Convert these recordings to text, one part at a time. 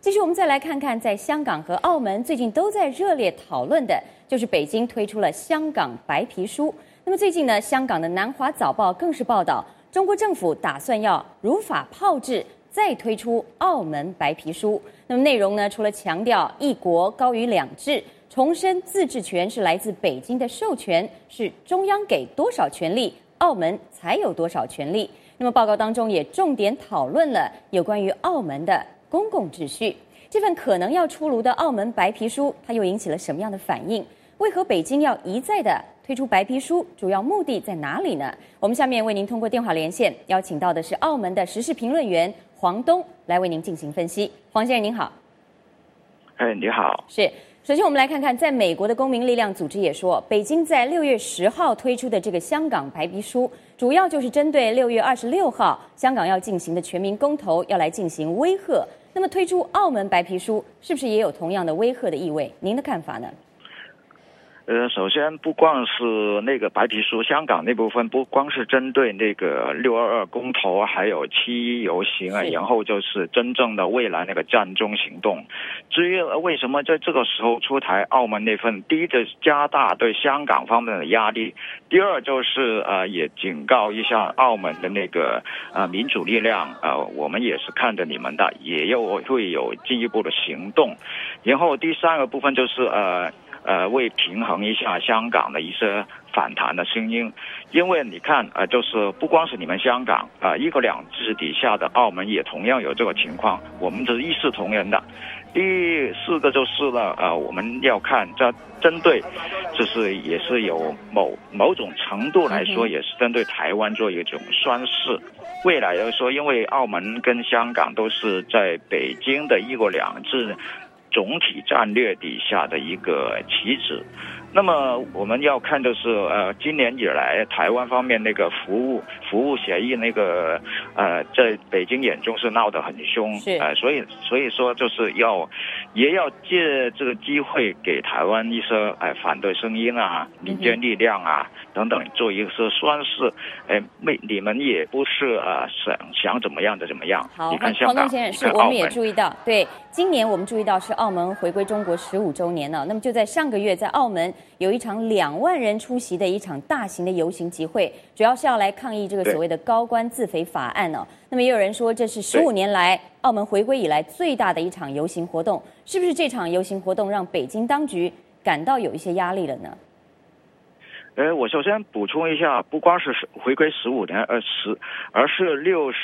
其实我们再来看看，在香港和澳门最近都在热烈讨论的，就是北京推出了香港白皮书。那么最近呢，香港的南华早报更是报道，中国政府打算要如法炮制，再推出澳门白皮书。那么内容呢，除了强调一国高于两制，重申自治权是来自北京的授权，是中央给多少权力，澳门才有多少权力。那么报告当中也重点讨论了有关于澳门的公共秩序。这份可能要出炉的澳门白皮书，它又引起了什么样的反应？为何北京要一再的推出白皮书？主要目的在哪里呢？我们下面为您通过电话连线邀请到的是澳门的时事评论员黄东来为您进行分析。黄先生您好。 你好。 是。首先我们来看看，在美国的公民力量组织也说，北京在6月10号推出的这个香港白皮书，主要就是针对6月26号香港要进行的全民公投要来进行威吓。那么推出澳门白皮书，是不是也有同样的威吓的意味？您的看法呢？ 首先不光是那个白皮书，香港那部分不光是针对那个622公投，还有7·1游行啊，然后就是真正的未来那个战中行动。至于为什么在这个时候出台澳门那份，第一就是加大对香港方面的压力，第二就是也警告一下澳门的那个民主力量，我们也是看着你们的，也会有进一步的行动。然后第三个部分就是为平衡一下香港的一些反弹的声音，因为你看就是不光是你们香港一国两制底下的澳门也同样有这个情况，我们是一视同仁的。第四个就是呢我们要看这针对就是也是有某种程度来说也是针对台湾做一种宣示。未来来说，因为澳门跟香港都是在北京的一国两制总体战略底下的一个棋子，那么我们要看就是今年以来台湾方面那个服务协议那个在北京眼中是闹得很凶，所以说就是也要借这个机会给台湾一些反对声音啊、民间力量啊等等做一个宣示，你们也不是想怎么样的怎么样。 好， 你看香港， 黄先生，是我们也注意到，对，今年我们注意到是澳门回归中国15周年了。那么就在上个月，在澳门有一场2万人出席的一场大型的游行集会，主要是要来抗议这个所谓的高官自肥法案哦。那么也有人说，这是15年来澳门回归以来最大的一场游行活动，是不是这场游行活动让北京当局感到有一些压力了呢？ 我首先补充一下，不光是回归15年，而是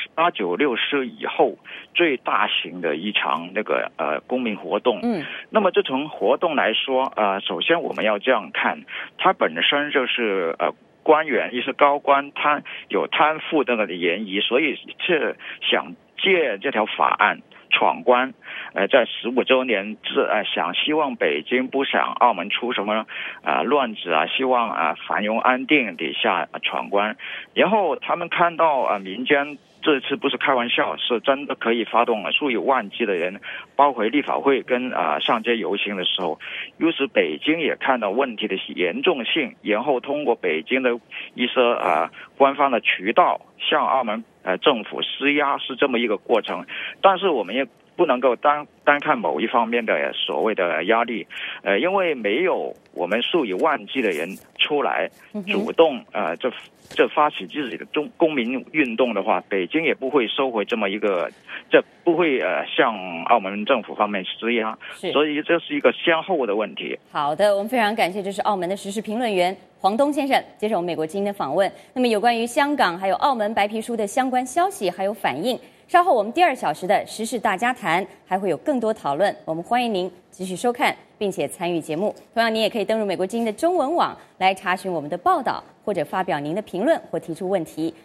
89、60以后最大型的一场那个公民活动。那么这从活动来说，首先我们要这样看，它本身就是官员一些高官有贪腐等等的嫌疑，所以是想借这条法案闯关，在15周年希望北京不想澳门出什么乱子啊，希望繁荣安定底下闯关。然后他们看到民间这次不是开玩笑，是真的可以发动数以万计的人包回立法会跟上街游行的时候，于是北京也看到问题的严重性，然后通过北京的一些官方的渠道向澳门政府施压，是这么一个过程。但是我们也不能够单看某一方面的所谓的压力，因为没有我们数以万计的人出来主动这发起自己的公民运动的话，北京也不会收回这么一个，这不会向澳门政府方面施压，所以这是一个先后的问题。 好的，我们非常感谢，这是澳门的时事评论员黄东先生接受我们美国之音的访问。那么有关于香港还有澳门白皮书的相关消息还有反应，稍后我们第2小时的时事大家谈还会有更多讨论，我们欢迎您继续收看并且参与节目。同样，您也可以登入美国之音的中文网来查询我们的报道，或者发表您的评论或提出问题。